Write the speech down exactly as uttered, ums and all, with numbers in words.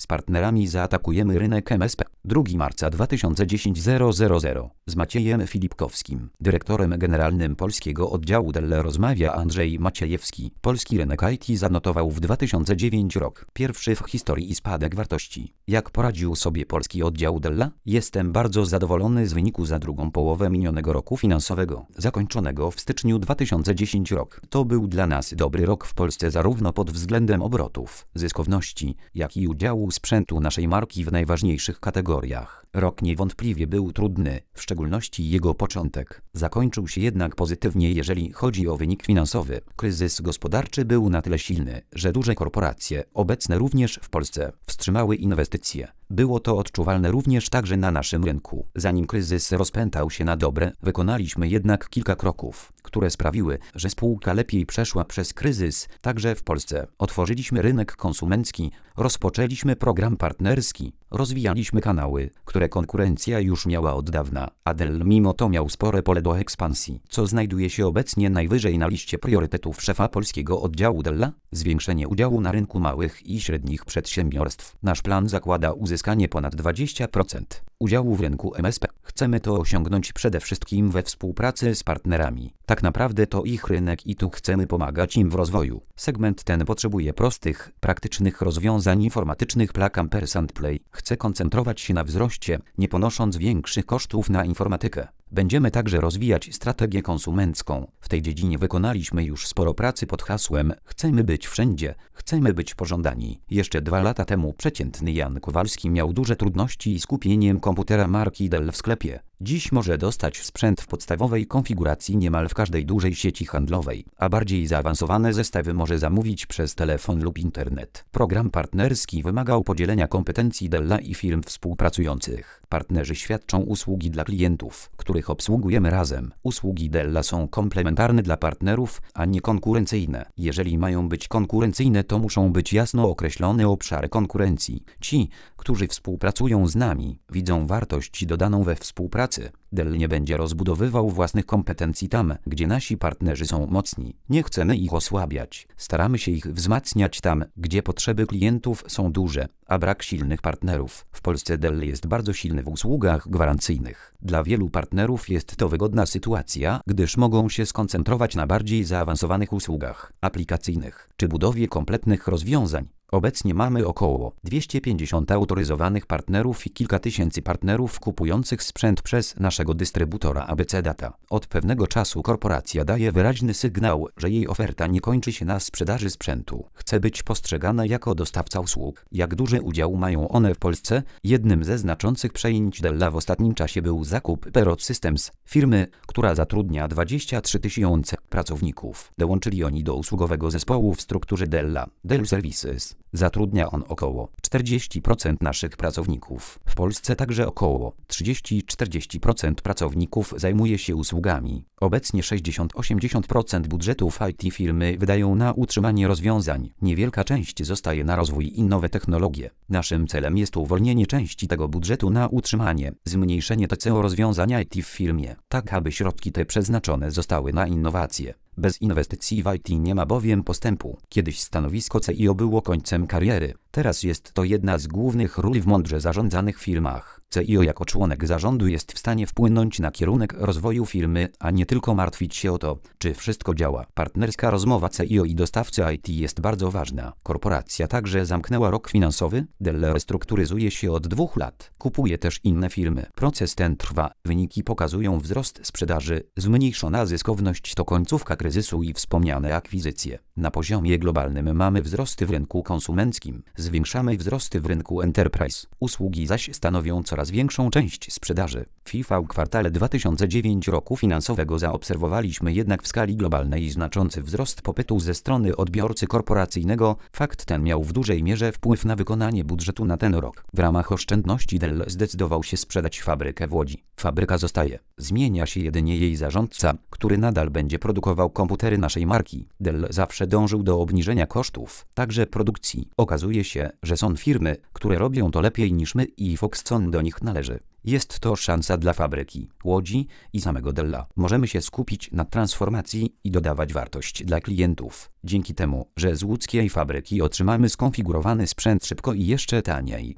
Z partnerami zaatakujemy rynek M S P. drugiego marca dwa tysiące dziesiątego z Maciejem Filipkowskim, dyrektorem generalnym polskiego oddziału Dell, rozmawia Andrzej Maciejewski. Polski rynek I T zanotował w dwa tysiące dziewiątym rok pierwszy w historii spadek wartości. Jak poradził sobie polski oddział Della? Jestem bardzo zadowolony z wyniku za drugą połowę minionego roku finansowego, zakończonego w styczniu dwa tysiące dziesiątego rok. To był dla nas dobry rok w Polsce zarówno pod względem obrotów, zyskowności, jak i udziału sprzętu naszej marki w najważniejszych kategoriach. Rok niewątpliwie był trudny, w szczególności jego początek. Zakończył się jednak pozytywnie, jeżeli chodzi o wynik finansowy. Kryzys gospodarczy był na tyle silny, że duże korporacje, obecne również w Polsce, wstrzymały inwestycje. Było to odczuwalne również także na naszym rynku. Zanim kryzys rozpętał się na dobre, wykonaliśmy jednak kilka kroków, które sprawiły, że spółka lepiej przeszła przez kryzys, także w Polsce. Otworzyliśmy rynek konsumencki, rozpoczęliśmy program partnerski, rozwijaliśmy kanały, które konkurencja już miała od dawna, a Dell mimo to miał spore pole do ekspansji, co znajduje się obecnie najwyżej na liście priorytetów szefa polskiego oddziału Della. Zwiększenie udziału na rynku małych i średnich przedsiębiorstw. Nasz plan zakłada uzyskanie ponad dwudziestu procent udziału w rynku M S P. Chcemy to osiągnąć przede wszystkim we współpracy z partnerami. Tak naprawdę to ich rynek i tu chcemy pomagać im w rozwoju. Segment ten potrzebuje prostych, praktycznych rozwiązań informatycznych. Plug and Play chce koncentrować się na wzroście, nie ponosząc większych kosztów na informatykę. Będziemy także rozwijać strategię konsumencką. W tej dziedzinie wykonaliśmy już sporo pracy pod hasłem "Chcemy być wszędzie, chcemy być pożądani". Jeszcze dwa lata temu przeciętny Jan Kowalski miał duże trudności z kupieniem komputera marki Dell w sklepie. Dziś może dostać sprzęt w podstawowej konfiguracji niemal w każdej dużej sieci handlowej, a bardziej zaawansowane zestawy może zamówić przez telefon lub internet. Program partnerski wymagał podzielenia kompetencji Della i firm współpracujących. Partnerzy świadczą usługi dla klientów, których obsługujemy razem. Usługi Della są komplementarne dla partnerów, a nie konkurencyjne. Jeżeli mają być konkurencyjne, to muszą być jasno określone obszary konkurencji. Ci, którzy współpracują z nami, widzą wartość dodaną we współpracy. Dell nie będzie rozbudowywał własnych kompetencji tam, gdzie nasi partnerzy są mocni. Nie chcemy ich osłabiać. Staramy się ich wzmacniać tam, gdzie potrzeby klientów są duże, a brak silnych partnerów. W Polsce Dell jest bardzo silny w usługach gwarancyjnych. Dla wielu partnerów jest to wygodna sytuacja, gdyż mogą się skoncentrować na bardziej zaawansowanych usługach aplikacyjnych czy budowie kompletnych rozwiązań. Obecnie mamy około dwieście pięćdziesiąt autoryzowanych partnerów i kilka tysięcy partnerów kupujących sprzęt przez naszego dystrybutora A B C Data. Od pewnego czasu korporacja daje wyraźny sygnał, że jej oferta nie kończy się na sprzedaży sprzętu. Chce być postrzegana jako dostawca usług. Jak duży udział mają one w Polsce? Jednym ze znaczących przejęć Della w ostatnim czasie był zakup Perot Systems, firmy, która zatrudnia dwadzieścia trzy tysiące pracowników. Dołączyli oni do usługowego zespołu w strukturze Della, Dell Services. Zatrudnia on około czterdzieści procent naszych pracowników. W Polsce także około trzydzieści do czterdziestu procent pracowników zajmuje się usługami. Obecnie sześćdziesiąt do osiemdziesięciu procent budżetów I T firmy wydają na utrzymanie rozwiązań. Niewielka część zostaje na rozwój i nowe technologie. Naszym celem jest uwolnienie części tego budżetu na utrzymanie, zmniejszenie T C O rozwiązań I T w firmie, tak aby środki te przeznaczone zostały na innowacje. Bez inwestycji w I T nie ma bowiem postępu. Kiedyś stanowisko C E O było końcem kariery. Teraz jest to jedna z głównych ról w mądrze zarządzanych firmach. C E O jako członek zarządu jest w stanie wpłynąć na kierunek rozwoju firmy, a nie tylko martwić się o to, czy wszystko działa. Partnerska rozmowa C E O i dostawcy I T jest bardzo ważna. Korporacja także zamknęła rok finansowy. Dell restrukturyzuje się od dwóch lat. Kupuje też inne firmy. Proces ten trwa. Wyniki pokazują wzrost sprzedaży, zmniejszona zyskowność to końcówka kryzysu i wspomniane akwizycje. Na poziomie globalnym mamy wzrosty w rynku konsumenckim. Zwiększamy wzrosty w rynku enterprise. Usługi zaś stanowią coraz większą część sprzedaży. W I V kwartale dwa tysiące dziewiątego roku finansowego zaobserwowaliśmy jednak w skali globalnej znaczący wzrost popytu ze strony odbiorcy korporacyjnego. Fakt ten miał w dużej mierze wpływ na wykonanie budżetu na ten rok. W ramach oszczędności Dell zdecydował się sprzedać fabrykę w Łodzi. Fabryka zostaje. Zmienia się jedynie jej zarządca, który nadal będzie produkował komputery naszej marki. Dell zawsze zawsze dążył do obniżenia kosztów, także produkcji. Okazuje się, że są firmy, które robią to lepiej niż my i Foxconn do nich należy. Jest to szansa dla fabryki, Łodzi i samego Della. Możemy się skupić na transformacji i dodawać wartość dla klientów. Dzięki temu, że z łódzkiej fabryki otrzymamy skonfigurowany sprzęt szybko i jeszcze taniej.